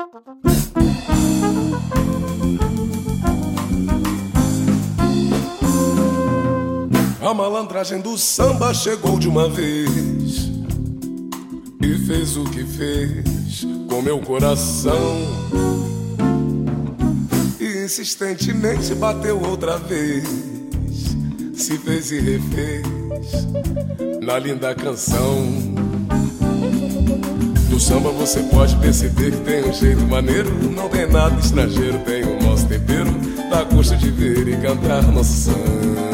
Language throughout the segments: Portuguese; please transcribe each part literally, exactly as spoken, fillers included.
A malandragem do samba chegou de uma vez e fez o que fez com meu coração. E insistentemente bateu outra vez, se fez e refez na linda canção. No samba você pode perceber que tem um jeito maneiro, não tem nada estrangeiro, tem o nosso tempero, dá gosto de ver e cantar nosso samba.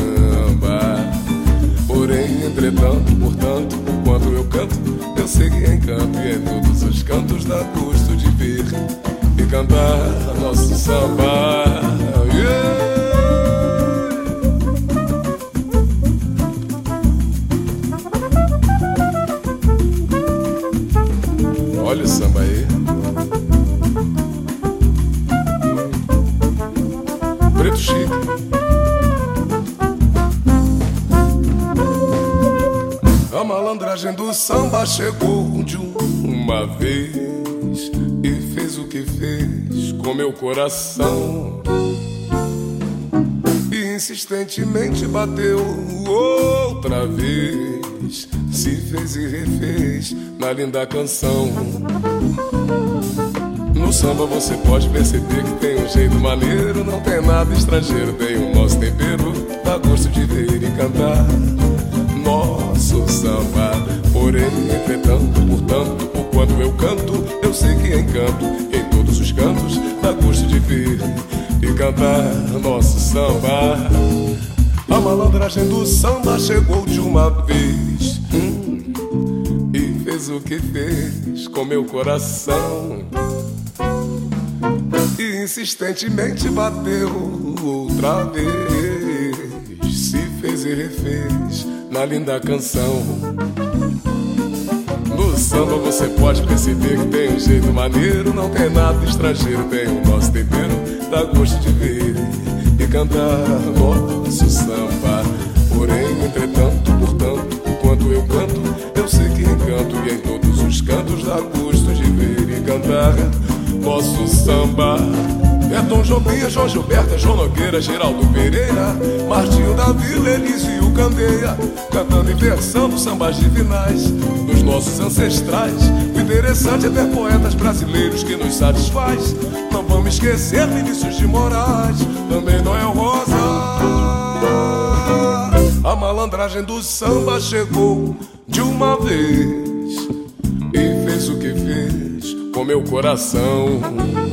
Porém, entretanto, portanto, por quanto eu canto, eu sei que encanto, e em todos os cantos dá gosto de ver e cantar nosso samba. Yeah! Olha o samba aí. Preto chique. A malandragem do samba chegou de uma vez e fez o que fez com meu coração. E insistentemente bateu outra vez, se fez e refez na linda canção. No samba você pode perceber que tem um jeito maneiro, não tem nada estrangeiro, tem o nosso tempero, dá gosto de ver e cantar nosso samba. Porém, entretanto, portanto, por quanto eu canto, eu sei que encanto, e em todos os cantos dá gosto de ver e cantar nosso samba. A malandragem do samba chegou de uma vez hum, e fez o que fez com meu coração. E insistentemente bateu outra vez, se fez e refez na linda canção. No samba você pode perceber que tem um jeito maneiro, não tem nada estrangeiro, tem o nosso tempero, dá gosto de ver e cantar nosso samba. Porém, entretanto, portanto, enquanto eu canto, eu sei que encanto, e em todos os cantos dá gosto de ver e cantar nosso samba. É Tom Jobim, João Gilberto, João Nogueira, Geraldo Pereira, Martinho da Vila, Elísio Candeia, cantando e versando sambas divinais dos nossos ancestrais. O interessante é ver poetas brasileiros que nos satisfaz. Não vamos esquecer Vinícius de Moraes, também Noel Rosa. A malandragem do samba chegou de uma vez e fez o que fez com meu coração.